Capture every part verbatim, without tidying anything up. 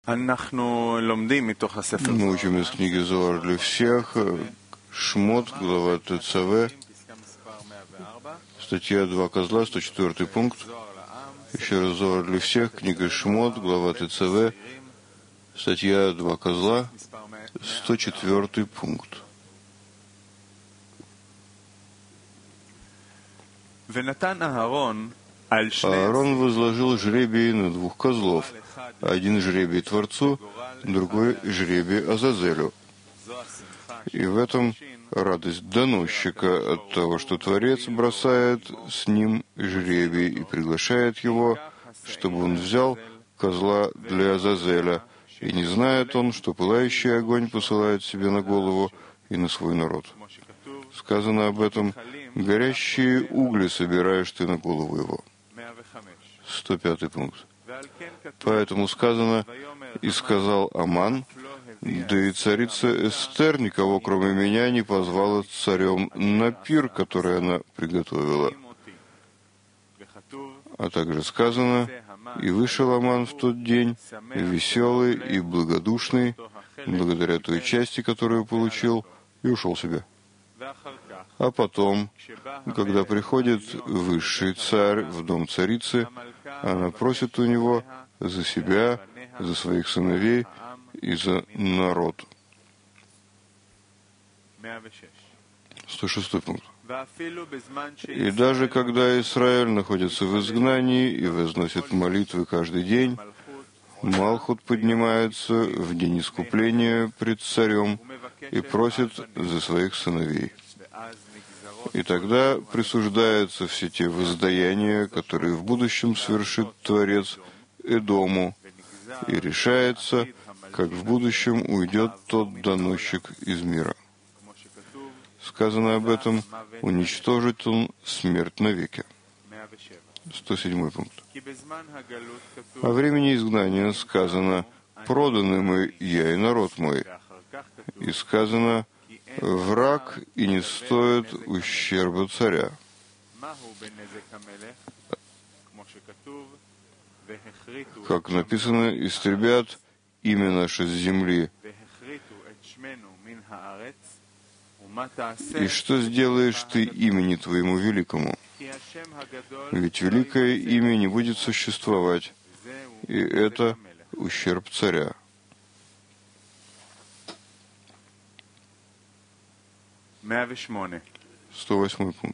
Мы учим из книги Зоар для всех, Шмот, глава ТЦВ, статья «Два козла», сто четвёртый пункт. Еще раз Зоар для всех, книга Шмот, глава ТЦВ, статья «Два козла», сто четвёртый пункт. Аарон возложил жребий на двух козлов. Один жребий Творцу, другой жребий Азазелю. И в этом радость доносчика от того, что Творец бросает с ним жребий и приглашает его, чтобы он взял козла для Азазеля. И не знает он, что пылающий огонь посылает себе на голову и на свой народ. Сказано об этом: горящие угли собираешь ты на голову его. сто пятый пункт. Поэтому сказано: «И сказал Аман, да и царица Эстер никого, кроме меня, не позвала царем на пир, который она приготовила». А также сказано: «И вышел Аман в тот день, веселый и благодушный, благодаря той части, которую получил, и ушел себе». А потом, когда приходит высший царь в дом царицы, она просит у него за себя, за своих сыновей и за народ. сто шестой пункт. И даже когда Израиль находится в изгнании и возносит молитвы каждый день, Малхут поднимается в день искупления пред царем и просит за своих сыновей. И тогда присуждаются все те воздаяния, которые в будущем совершит Творец Эдому, и решается, как в будущем уйдет тот доносчик из мира. Сказано об этом: уничтожит он смерть навеки. сто седьмой пункт. О времени изгнания сказано: «Проданы мы, я и народ мой». И сказано: «Враг и не стоит ущерба царя». Как написано: «Истребят имя наше с земли». И что сделаешь ты имени твоему великому? Ведь великое имя не будет существовать, и это ущерб царя. сто восьмой пункт.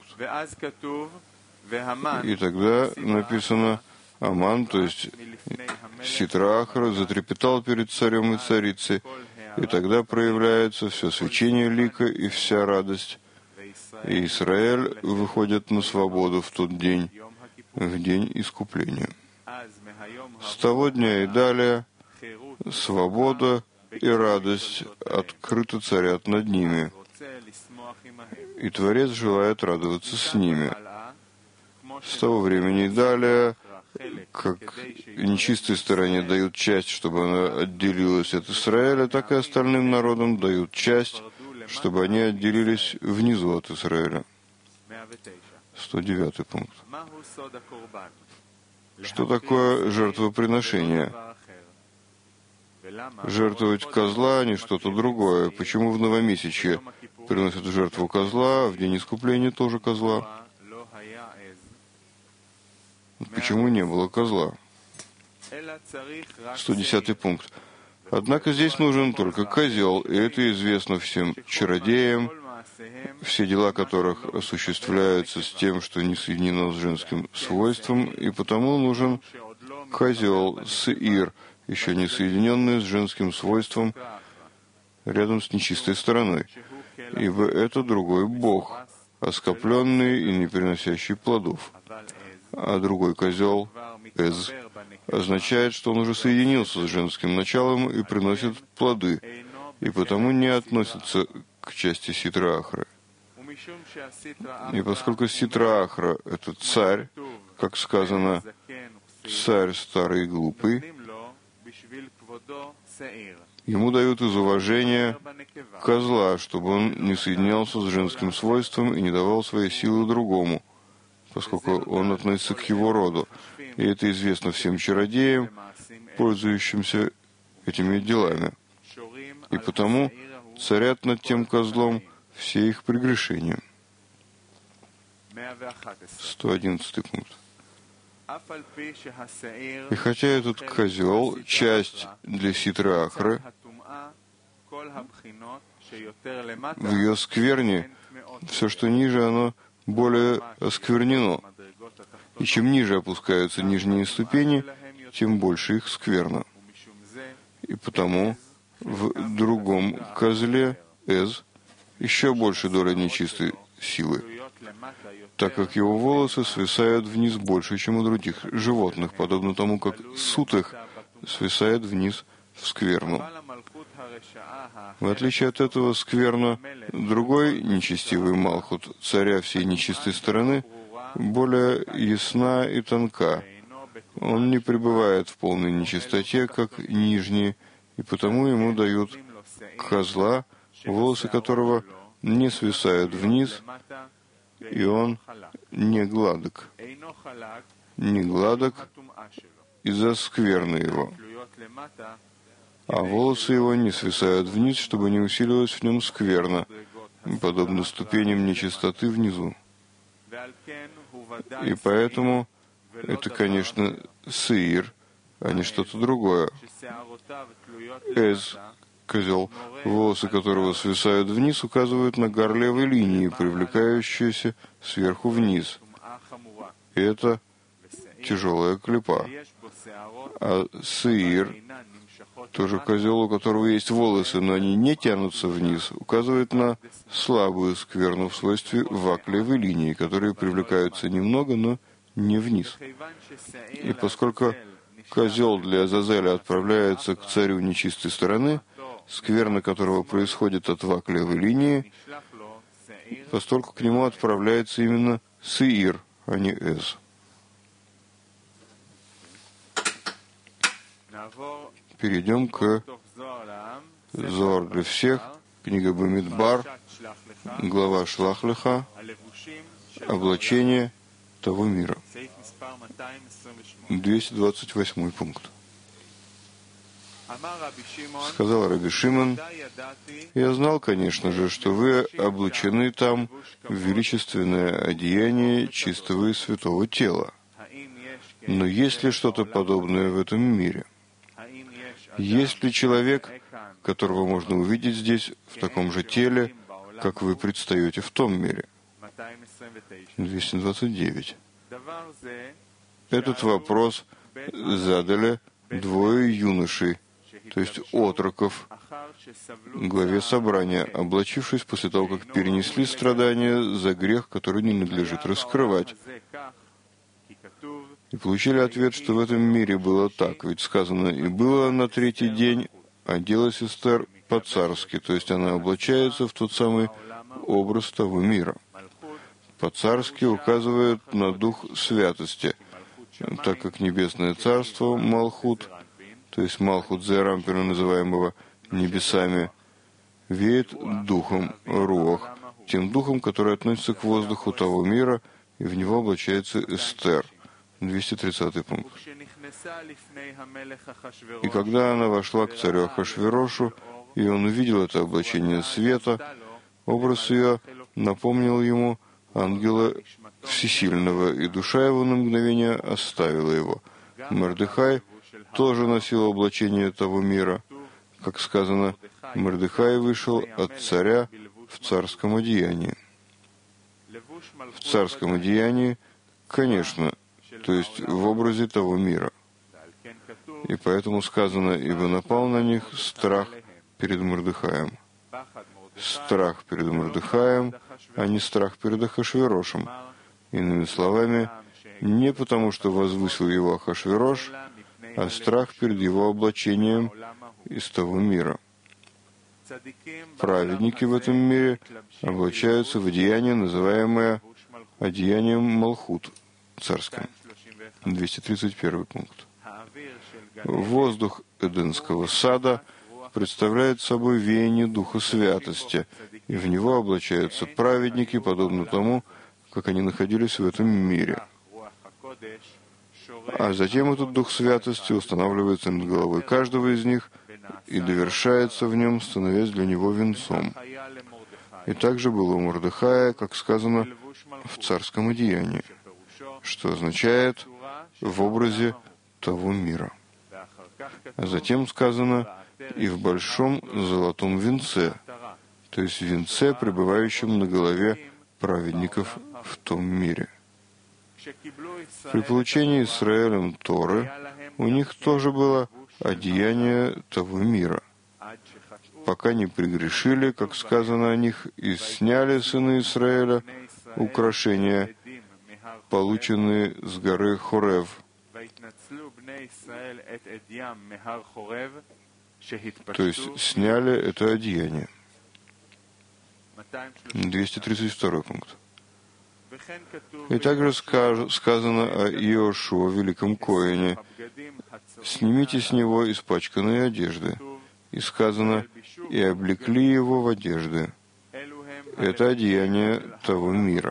И тогда написано: Аман, то есть Ситра-Ахра, затрепетал перед царем и царицей, и тогда проявляется все свечение лика и вся радость. И Израиль выходит на свободу в тот день, в день искупления. С того дня и далее свобода и радость открыто царят над ними, и Творец желает радоваться с ними. С того времени и далее, как нечистой стороне дают часть, чтобы она отделилась от Израиля, так и остальным народам дают часть, чтобы они отделились внизу от Израиля. сто девятый пункт. Что такое жертвоприношение? Жертвовать козла, а не что-то другое. Почему в новомесячье приносят в жертву козла, а в день искупления тоже козла? Почему не было козла? сто десятый пункт. Однако здесь нужен только козел, и это известно всем чародеям, все дела которых осуществляются с тем, что не соединено с женским свойством, и потому нужен козел, сеир, еще не соединенный с женским свойством, рядом с нечистой стороной, ибо это другой бог, оскопленный и не приносящий плодов. А другой козел, Эз, означает, что он уже соединился с женским началом и приносит плоды, и потому не относится к части Ситра-Ахры. И поскольку Ситра-Ахра — это царь, как сказано, царь старый и глупый, ему дают из уважения козла, чтобы он не соединялся с женским свойством и не давал своей силы другому, поскольку он относится к его роду. И это известно всем чародеям, пользующимся этими делами. И потому царят над тем козлом все их прегрешения. сто одиннадцатый пункт. И хотя этот козел — часть для ситры Ахры, в ее скверне все, что ниже, оно более осквернено. И чем ниже опускаются нижние ступени, тем больше их скверно. И потому в другом козле, Эз, еще больше доля нечистой силы, так как его волосы свисают вниз больше, чем у других животных, подобно тому, как суд их свисает вниз в скверну. В отличие от этого скверно, другой нечестивый Малхут, царя всей нечистой стороны, более ясна и тонка. Он не пребывает в полной нечистоте, как нижние, и потому ему дают козла, волосы которого не свисают вниз, и он не гладок. Не гладок из-за скверны его. А волосы его не свисают вниз, чтобы не усилилась в нем скверна, подобно ступеням нечистоты внизу. И поэтому это, конечно, сеир, а не что-то другое. Эз, козел, волосы которого свисают вниз, указывают на горлевой линии, привлекающиеся сверху вниз. И это тяжелая клепа. А сеир, тоже козел, у которого есть волосы, но они не тянутся вниз, указывает на слабую скверну в свойстве ваклевой линии, которые привлекаются немного, но не вниз. И поскольку козел для Азазеля отправляется к царю нечистой стороны, скверна которого происходит от ваклевой линии, постольку к нему отправляется именно сеир, а не Эз. Перейдем к Зоар для всех, книга Бамидбар, глава Шлах-Леха, облачение того мира. двести двадцать восьмой пункт. Сказал Раби Шимон: «Я знал, конечно же, что вы облачены там в величественное одеяние чистого и святого тела. Но есть ли что-то подобное в этом мире? Есть ли человек, которого можно увидеть здесь в таком же теле, как вы предстаете в том мире?» двести двадцать девять. Этот вопрос задали двое юношей, то есть отроков, главе собрания, облачившись после того, как перенесли страдания за грех, который не надлежит раскрывать. И получили ответ, что в этом мире было так, ведь сказано: «И было на третий день, оделась Эстер по-царски», то есть она облачается в тот самый образ того мира. По-царски указывает на дух святости, так как небесное царство Малхут, то есть Малхут Зерампера, называемого небесами, веет духом Руах, тем духом, который относится к воздуху того мира, и в него облачается Эстер. двести тридцатый пункт. «И когда она вошла к царю Ахашверошу, и он увидел это облачение света, образ ее напомнил ему ангела Всесильного, и душа его на мгновение оставила его. Мордехай тоже носил облачение того мира. Как сказано, Мордехай вышел от царя в царском одеянии». В царском одеянии, конечно, то есть в образе того мира. И поэтому сказано: «Ибо напал на них страх перед Мордехаем». Страх перед Мордехаем, а не страх перед Ахашверошем. Иными словами, не потому, что возвысил его Ахашверош, а страх перед его облачением из того мира. Праведники в этом мире облачаются в одеяние, называемое одеянием Малхут царским. двести тридцать первый пункт. Воздух Эденского сада представляет собой веяние Духа Святости, и в него облачаются праведники, подобно тому, как они находились в этом мире. А затем этот Дух Святости устанавливается над головой каждого из них, и довершается в нем, становясь для него венцом. И также было у Мордехая, как сказано в царском одеянии, что означает в образе того мира. А затем сказано и в большом золотом венце, то есть венце, пребывающем на голове праведников в том мире. При получении Израилем Торы у них тоже было одеяние того мира, пока не прегрешили, как сказано о них, и сняли сыны Израиля украшения, полученные с горы Хорев, то есть сняли это одеяние. двести тридцать второй пункт. И также сказано о Иошуа, великом Коэне: «Снимите с него испачканные одежды». И сказано: «И облекли его в одежды». Это одеяние того мира.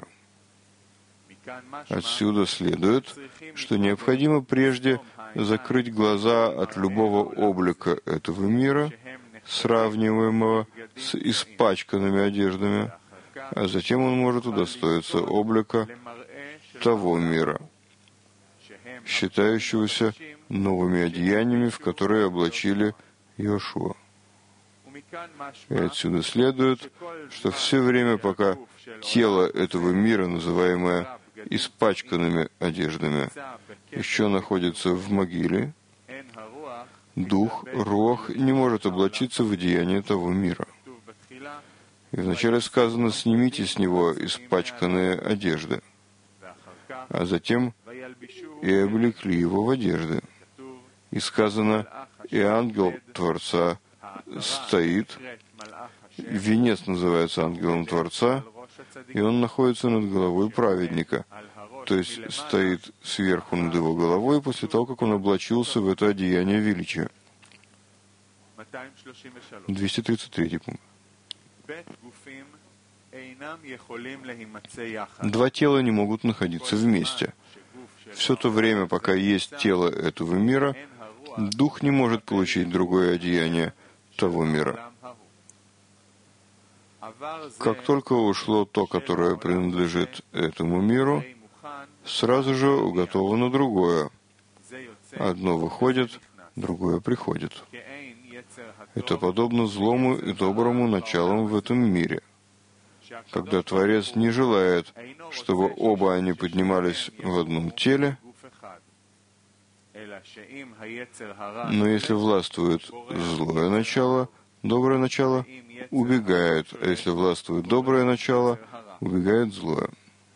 Отсюда следует, что необходимо прежде закрыть глаза от любого облика этого мира, сравниваемого с испачканными одеждами, а затем он может удостоиться облика того мира, считающегося новыми одеяниями, в которые облачили Иошуа. И отсюда следует, что все время, пока тело этого мира, называемое испачканными одеждами, еще находится в могиле, дух, руах, не может облачиться в одеяние того мира. И вначале сказано: «Снимите с него испачканные одежды», а затем «и облекли его в одежды». И сказано: «И ангел Творца стоит», венец называется ангелом Творца, и он находится над головой праведника, то есть стоит сверху над его головой после того, как он облачился в это одеяние величия. двести тридцать третий пункт. Два тела не могут находиться вместе. Все то время, пока есть тело этого мира, дух не может получить другое одеяние того мира. Как только ушло то, которое принадлежит этому миру, сразу же уготовано другое. Одно выходит, другое приходит. Это подобно злому и доброму началам в этом мире. Когда Творец не желает, чтобы оба они поднимались в одном теле, но если властвует злое начало, доброе начало убегает, а если властвует доброе начало, убегает злое.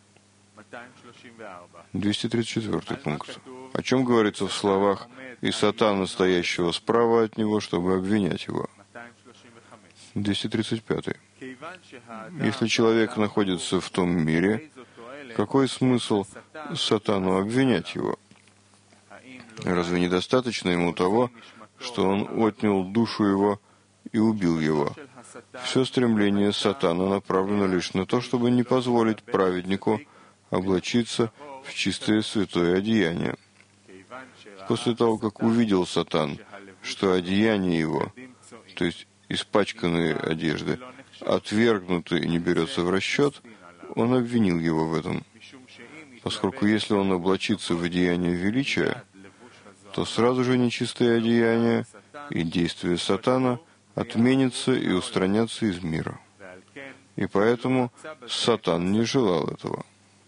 двести тридцать четвёртый пункт. О чем говорится в словах «и сатана, стоящего справа от него, чтобы обвинять его». двести тридцать пятый. Если человек находится в том мире, какой смысл сатану обвинять его? Разве недостаточно ему того, что он отнял душу его и убил его? Все стремление сатана направлено лишь на то, чтобы не позволить праведнику облачиться в чистое святое одеяние. После того, как увидел сатан, что одеяние его, то есть испачканные одежды, отвергнуты и не берется в расчет, он обвинил его в этом. Поскольку если он облачится в одеяние величия, то сразу же нечистое одеяние и действие сатана отменятся и устранятся из мира. И поэтому сатан не желал этого.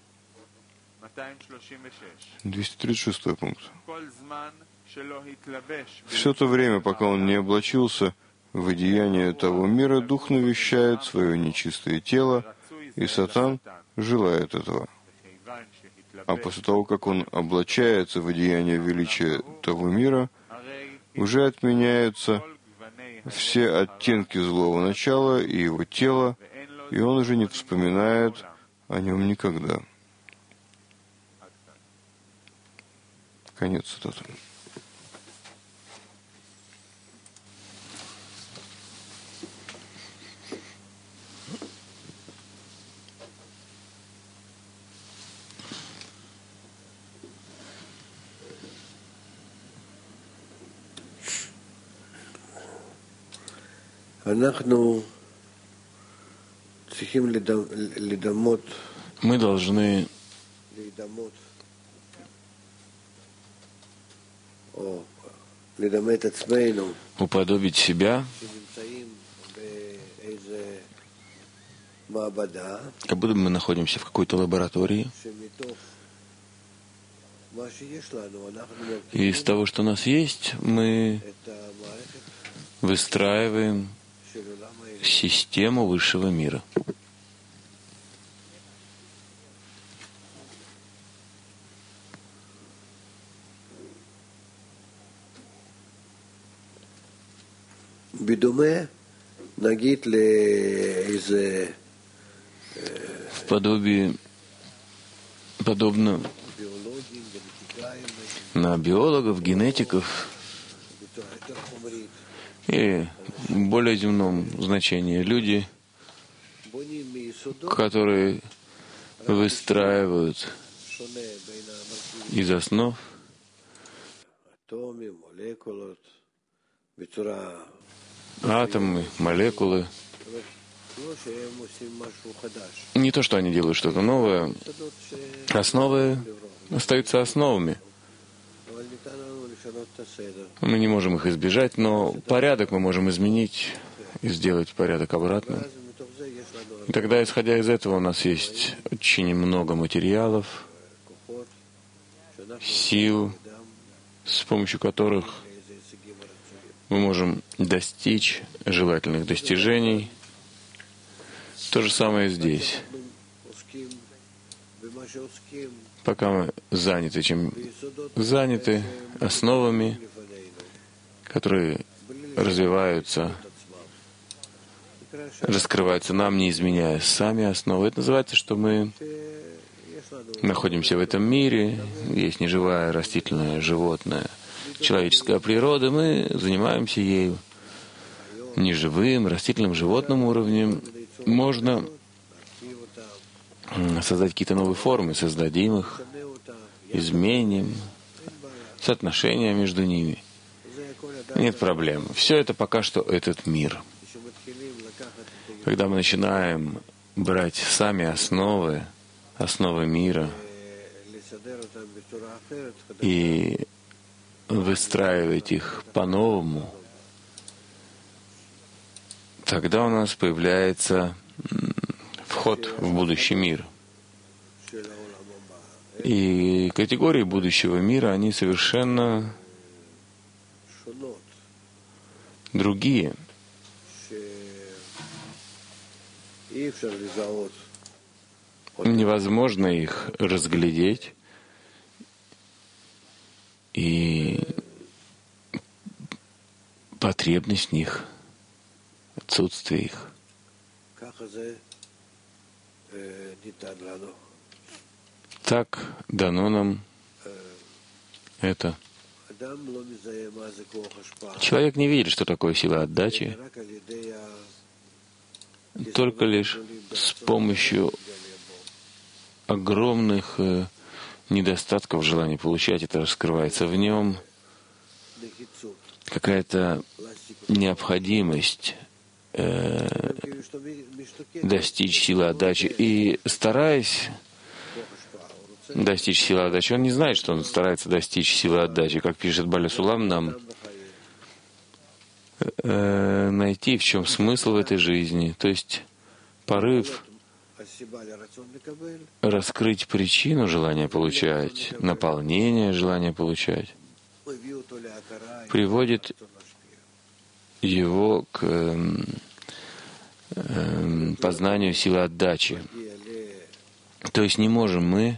двести тридцать шестой пункт. Все то время, пока он не облачился в одеяние того мира, дух навещает свое нечистое тело, и сатан желает этого. А после того, как он облачается в одеяние величия того мира, уже отменяются все оттенки злого начала и его тела, и он уже не вспоминает о нем никогда. Конец цитаты. Мы должны уподобить себя, как будто мы находимся в какой-то лаборатории, и из того, что у нас есть, мы выстраиваем систему высшего мира. В подобии, подобно на биологов, генетиков и в более земном значении люди, которые выстраивают из основ атомы, молекулы. Не то, что они делают что-то новое, основы остаются основами. Мы не можем их избежать, но порядок мы можем изменить и сделать порядок обратно. И тогда, исходя из этого, у нас есть очень много материалов, сил, с помощью которых мы можем достичь желательных достижений. То же самое здесь. Пока мы заняты, чем заняты основами, которые развиваются, раскрываются нам, не изменяя сами основы. Это называется, что мы находимся в этом мире, есть неживая, растительная, животная, человеческая природа, мы занимаемся ею неживым, растительным, животным уровнем. Можно создать какие-то новые формы, создадим их, изменим соотношения между ними. Нет проблем. Все это пока что этот мир. Когда мы начинаем брать сами основы, основы мира и выстраивать их по-новому, тогда у нас появляется вход в будущий мир. И категории будущего мира, они совершенно другие. Невозможно их разглядеть, и потребность в них, отсутствие их. Так дано нам это. Человек не видит, что такое сила отдачи, только лишь с помощью огромных недостатков желания получать, это раскрывается в нем, какая-то необходимость э, достичь силы отдачи. И стараясь достичь силы отдачи, он не знает, что он старается достичь силы отдачи. Как пишет Баля Сулам, нам э, найти, в чем смысл в этой жизни. То есть порыв раскрыть причину желания получать, наполнение желания получать, приводит его к э, э, познанию силы отдачи. То есть не можем мы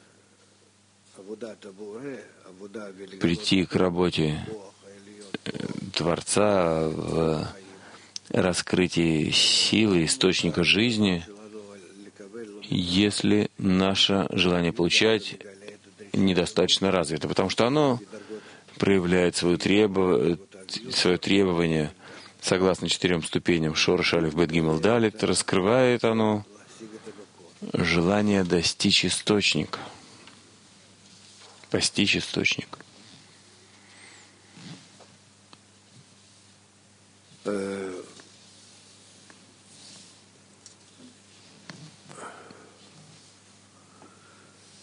прийти к работе Творца в раскрытии силы, источника жизни, если наше желание получать недостаточно развито, потому что оно проявляет свое, требов... свое требование согласно четырем ступеням Шореш, Алеф, Бет, Гимел, Далет, раскрывает оно желание достичь источника, постичь источник.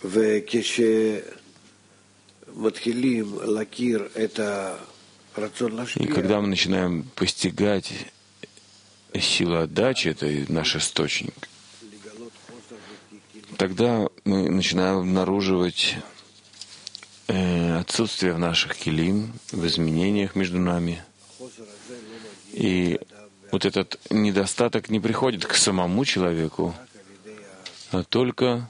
И когда мы начинаем постигать силу отдачи, это наш источник, тогда мы начинаем обнаруживать э, отсутствие в наших килим, в изменениях между нами. И вот этот недостаток не приходит к самому человеку, а только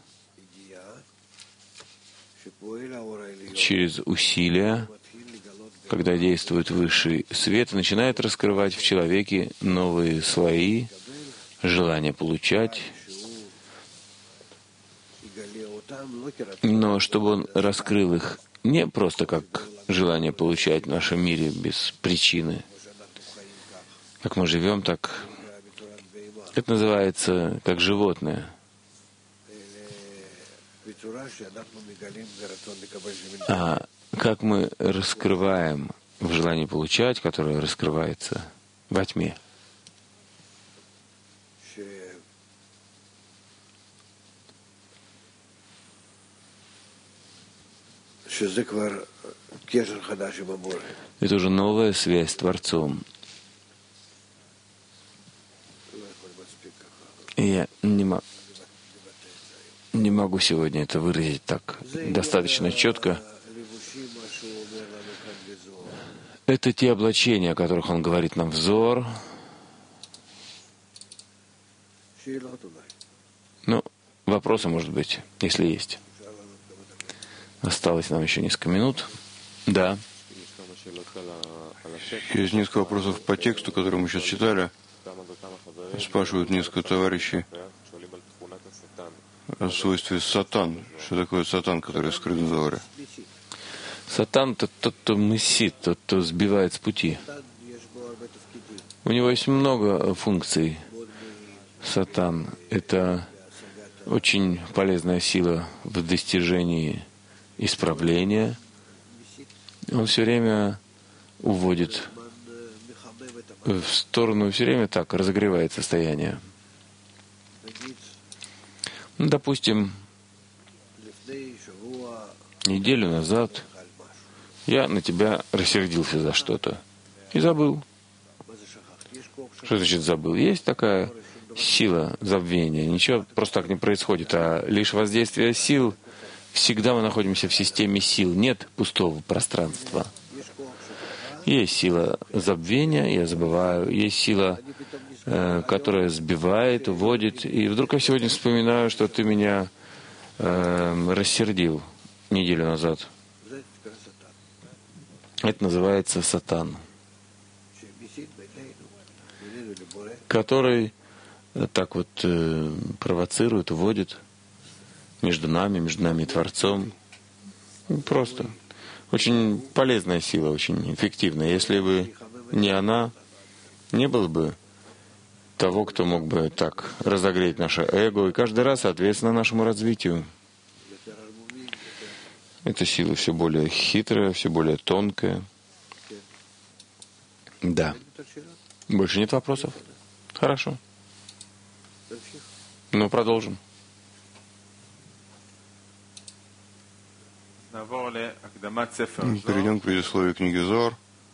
через усилия, когда действует высший свет, начинает раскрывать в человеке новые слои, желание получать, но чтобы он раскрыл их не просто как желание получать в нашем мире без причины, как мы живем, так это называется как животное. А как мы раскрываем в желании получать, которое раскрывается во тьме. Это уже новая связь с Творцом. И я не, мо- не могу сегодня это выразить так достаточно четко. Это те облачения, о которых он говорит нам, взор. Ну, вопросы, может быть, если есть. Осталось нам еще несколько минут. Да. Есть несколько вопросов по тексту, который мы сейчас читали. Спрашивают несколько товарищей о свойстве сатан. Что такое сатан, который скрыт в зоре? Сатан — это тот, кто мысит, тот, кто сбивает с пути. У него есть много функций. Сатан — это очень полезная сила в достижении исправления. Он все время уводит в сторону, все время так разогревает состояние. Ну, допустим, неделю назад я на тебя рассердился за что-то и забыл. Что значит забыл? Есть такая сила забвения. Ничего просто так не происходит, а лишь воздействие сил. Всегда мы находимся в системе сил. Нет пустого пространства. Есть сила забвения, я забываю. Есть сила, э, которая сбивает, уводит. И вдруг я сегодня вспоминаю, что ты меня э, рассердил неделю назад. Это называется сатан, который так вот э, провоцирует, уводит между нами, между нами и Творцом. Просто. Очень полезная сила, очень эффективная. Если бы не она, не было бы того, кто мог бы так разогреть наше эго, и каждый раз соответственно нашему развитию. Эта сила все более хитрая, все более тонкая. Да. Больше нет вопросов? Хорошо. Ну, продолжим. Перейдем к предисловию книги Зоар.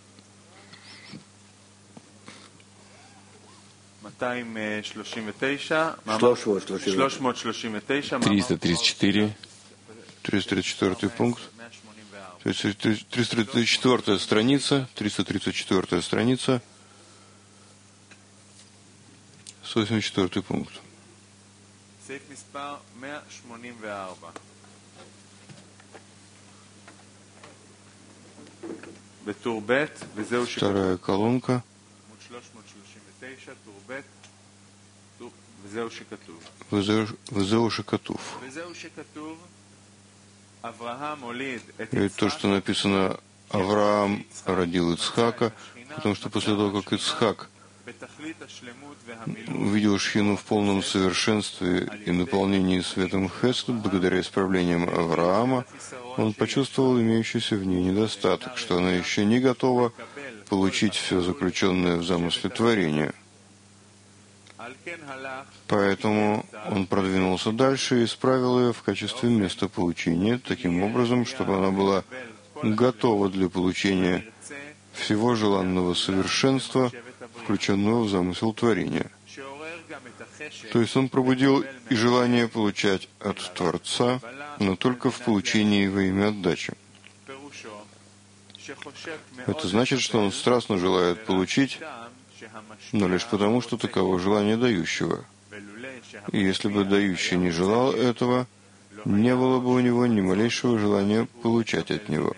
триста тридцать четыре. триста тридцать четвёртый пункт. То есть триста тридцать четвёртая страница, триста тридцать четвёртая страница, сто восемьдесят четвёртый пункт. Вторая колонка. Везеу шекатув. И то, что написано, Авраам родил Ицхака, потому что после того, как Ицхак увидел Шхину в полном совершенстве и наполнении светом Хесед, благодаря исправлениям Авраама, он почувствовал имеющийся в ней недостаток, что она еще не готова получить все заключенное в замысле творения. Поэтому он продвинулся дальше и исправил ее в качестве места получения, таким образом, чтобы она была готова для получения всего желанного совершенства, включенного в замысел творения. То есть он пробудил и желание получать от Творца, но только в получении во имя отдачи. Это значит, что он страстно желает получить, но лишь потому, что таково желание дающего. И если бы дающий не желал этого, не было бы у него ни малейшего желания получать от него.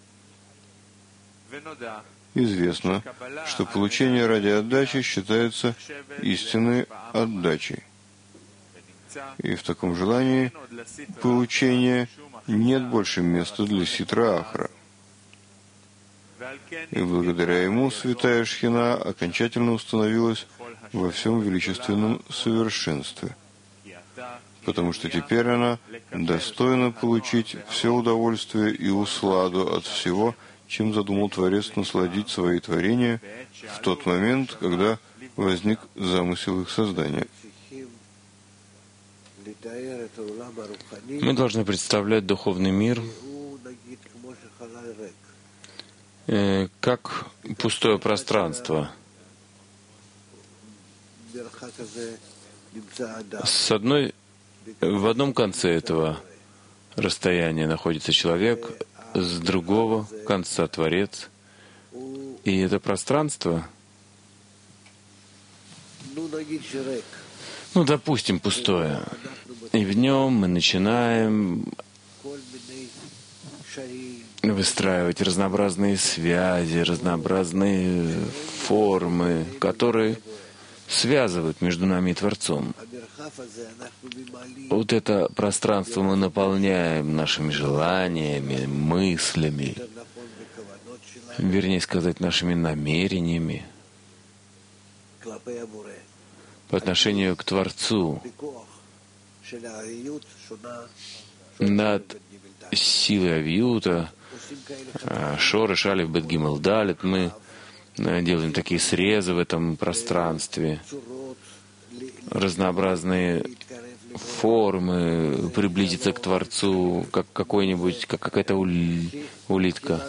Известно, что получение ради отдачи считается истинной отдачей. И в таком желании получения нет больше места для ситра ахра. И благодаря ему святая Шхина окончательно установилась во всем величественном совершенстве, потому что теперь она достойна получить все удовольствие и усладу от всего, чем задумал Творец насладить свои творения в тот момент, когда возник замысел их создания. Мы должны представлять духовный мир э, как пустое пространство. С одной, в одном конце этого расстояния находится человек, с другого конца Творец. И это пространство, ну, допустим, пустое. И в нем мы начинаем выстраивать разнообразные связи, разнообразные формы, которые связывают между нами и Творцом. Вот это пространство мы наполняем нашими желаниями, мыслями, вернее сказать, нашими намерениями по отношению к Творцу. Над силой авиюта, шореш, алеф, бет, гимел, далет, мы делаем такие срезы в этом пространстве, разнообразные формы, приблизиться к Творцу, как какой-нибудь, как какая-то улитка.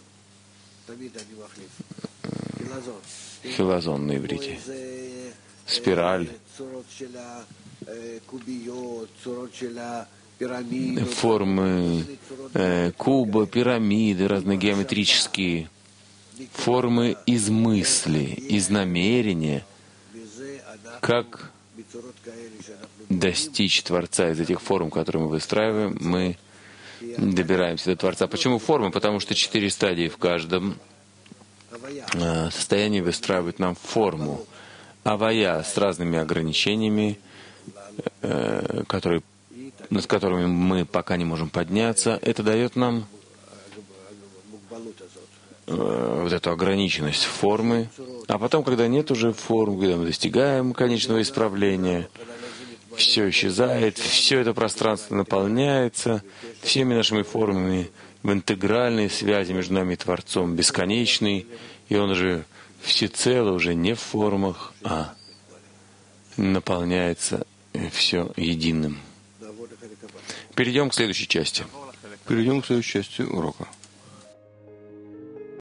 Хилазон на иврите. Спираль. Формы э, куба, пирамиды, разные геометрические формы из мысли, из намерения, как достичь Творца из этих форм, которые мы выстраиваем, мы добираемся до Творца. Почему формы? Потому что четыре стадии в каждом э, состоянии выстраивают нам форму. Авая с разными ограничениями, э, которые, над которыми мы пока не можем подняться, это дает нам э, вот эту ограниченность формы. А потом, когда нет уже форм, когда мы достигаем конечного исправления, все исчезает, все это пространство наполняется всеми нашими формами в интегральной связи между нами и Творцом, бесконечный, и он уже всецело уже не в формах, а наполняется все единым. Перейдем к следующей части. Перейдем к следующей части урока.